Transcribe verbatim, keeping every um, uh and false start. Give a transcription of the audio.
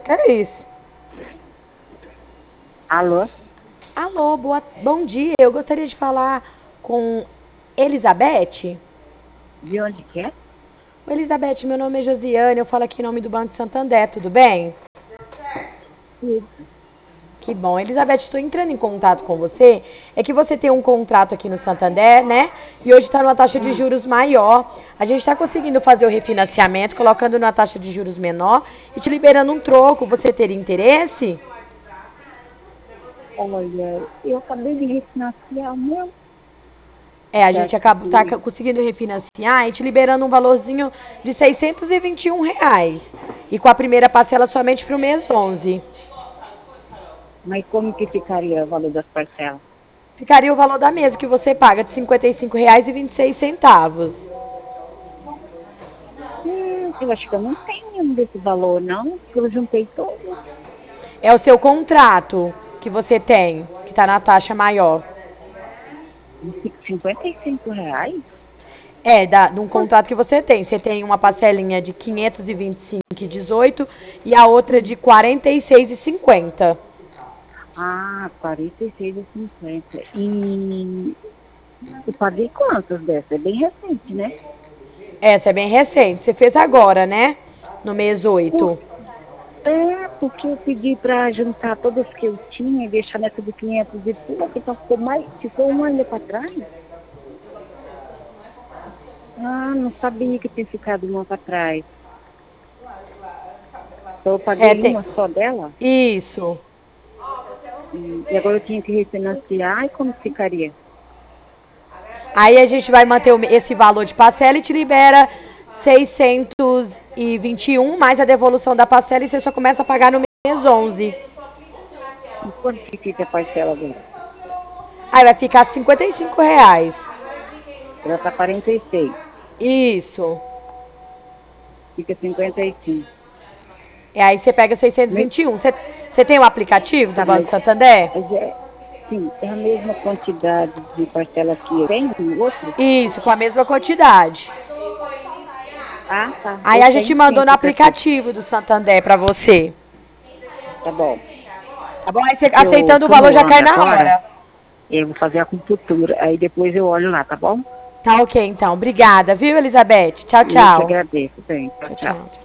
É isso. Alô? Alô, boa, bom dia. Eu gostaria de falar com Elizabeth. De onde que é? Oi, Elizabeth, meu nome é Josiane, eu falo aqui em nome do Banco Santander, tudo bem? Isso. Que bom. Elizabeth, estou entrando em contato com você. É que você tem um contrato aqui no Santander, né? E hoje está numa taxa de Hum. juros maior. A gente está conseguindo fazer o refinanciamento, colocando numa taxa de juros menor e te liberando um troco. Você teria interesse? Olha, eu acabei de refinanciar o meu. É, a Você gente acha acaba tá que... conseguindo refinanciar e te liberando um valorzinho de seiscentos e vinte e um reais. E com a primeira parcela somente para o mês onze. Mas como que ficaria o valor das parcelas? Ficaria o valor da mesa que você paga de cinquenta e cinco reais e vinte e seis centavos. Hum, eu acho que eu não tenho nenhum desse valor, não. Porque eu juntei todos. É o seu contrato que você tem, que está na taxa maior. cinquenta e cinco reais? É, da, de um Quanto? contrato que você tem. Você tem uma parcelinha de quinhentos e vinte e cinco e dezoito e a outra de quarenta e seis e cinquenta. Ah, quarenta e seis e cinquenta. E eu paguei quantas dessas? É bem recente, né? Essa é bem recente. Você fez agora, né? No mês Por- oito. É, porque eu pedi para juntar todas que eu tinha e deixar nessa de quinhentos e pouco, então ficou mais, ficou uma ainda para trás. Ah, não sabia que tinha ficado uma para trás. Então eu É, paguei tem. uma só dela Isso. e, e agora eu tinha que refinanciar e como ficaria? Aí a gente vai manter o- esse valor de parcela e te libera seiscentos e vinte e um mais a devolução da parcela e você só começa a pagar no mês onze. E quanto que fica a parcela agora? Aí vai ficar cinquenta e cinco reais. Ela está quarenta e seis, Isso. fica cinquenta e cinco. E aí você pega seiscentos e Mas, vinte e um. Você, você tem o aplicativo do tá, Banco mas, Santander? mas é, sim, é a mesma quantidade de parcela que eu tenho no outro? Isso, com a mesma quantidade. Ah, tá, Aí eu a gente tenho sim mandou no aplicativo. aplicativo do Santander pra você. Tá bom. Tá bom? Aí você Porque eu, aceitando o como valor eu já cai ando na agora, hora. eu vou fazer a acupuntura. Aí depois eu olho lá, tá bom? Tá ok, então. Obrigada, viu, Elizabeth? Tchau, Eu que tchau. agradeço. Bem, tchau, Tchau, tchau. tchau.